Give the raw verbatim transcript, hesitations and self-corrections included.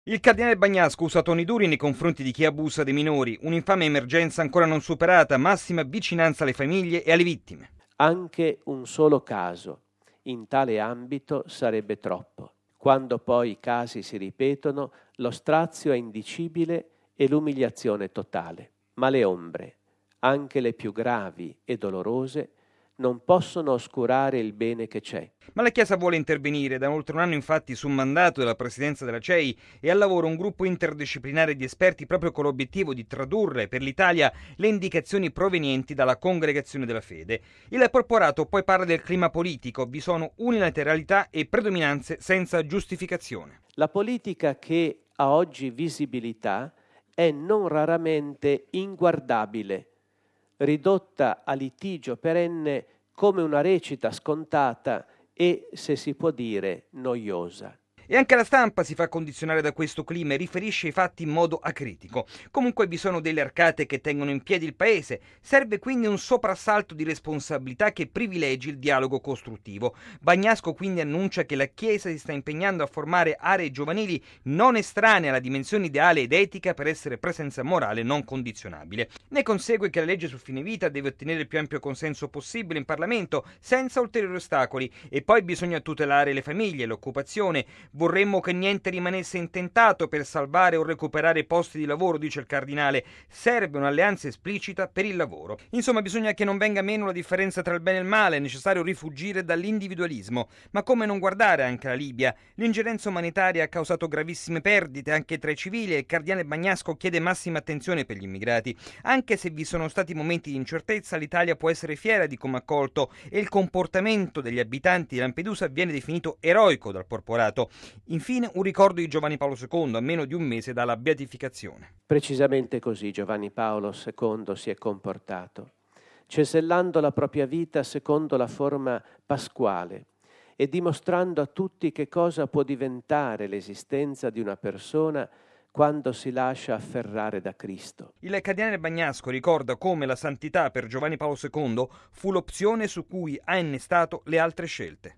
Il cardinale Bagnasco usa toni duri nei confronti di chi abusa dei minori, un'infame emergenza ancora non superata, massima vicinanza alle famiglie e alle vittime. Anche un solo caso in tale ambito sarebbe troppo. Quando poi i casi si ripetono, lo strazio è indicibile e l'umiliazione totale. Ma le ombre, anche le più gravi e dolorose, non possono oscurare il bene che c'è. Ma la Chiesa vuole intervenire. Da oltre un anno infatti su mandato della Presidenza della C E I è al lavoro un gruppo interdisciplinare di esperti proprio con l'obiettivo di tradurre per l'Italia le indicazioni provenienti dalla Congregazione della Fede. Il porporato poi parla del clima politico, vi sono unilateralità e predominanze senza giustificazione. La politica che ha oggi visibilità è non raramente inguardabile, ridotta a litigio perenne come una recita scontata e, se si può dire, noiosa. E anche la stampa si fa condizionare da questo clima e riferisce i fatti in modo acritico. Comunque vi sono delle arcate che tengono in piedi il paese. Serve quindi un soprassalto di responsabilità che privilegi il dialogo costruttivo. Bagnasco quindi annuncia che la Chiesa si sta impegnando a formare aree giovanili non estranee alla dimensione ideale ed etica per essere presenza morale non condizionabile. Ne consegue che la legge sul fine vita deve ottenere il più ampio consenso possibile in Parlamento senza ulteriori ostacoli e poi bisogna tutelare le famiglie, l'occupazione. Vorremmo che niente rimanesse intentato per salvare o recuperare posti di lavoro, dice il cardinale. Serve un'alleanza esplicita per il lavoro. Insomma, bisogna che non venga meno la differenza tra il bene e il male, è necessario rifuggire dall'individualismo. Ma come non guardare anche la Libia? L'ingerenza umanitaria ha causato gravissime perdite anche tra i civili e il cardinale Bagnasco chiede massima attenzione per gli immigrati. Anche se vi sono stati momenti di incertezza, l'Italia può essere fiera di come ha accolto e il comportamento degli abitanti di Lampedusa viene definito eroico dal porporato. Infine un ricordo di Giovanni Paolo secondo, a meno di un mese dalla beatificazione. Precisamente così Giovanni Paolo secondo si è comportato, cesellando la propria vita secondo la forma pasquale e dimostrando a tutti che cosa può diventare l'esistenza di una persona quando si lascia afferrare da Cristo. Il cardinale Bagnasco ricorda come la santità per Giovanni Paolo secondo fu l'opzione su cui ha innestato le altre scelte.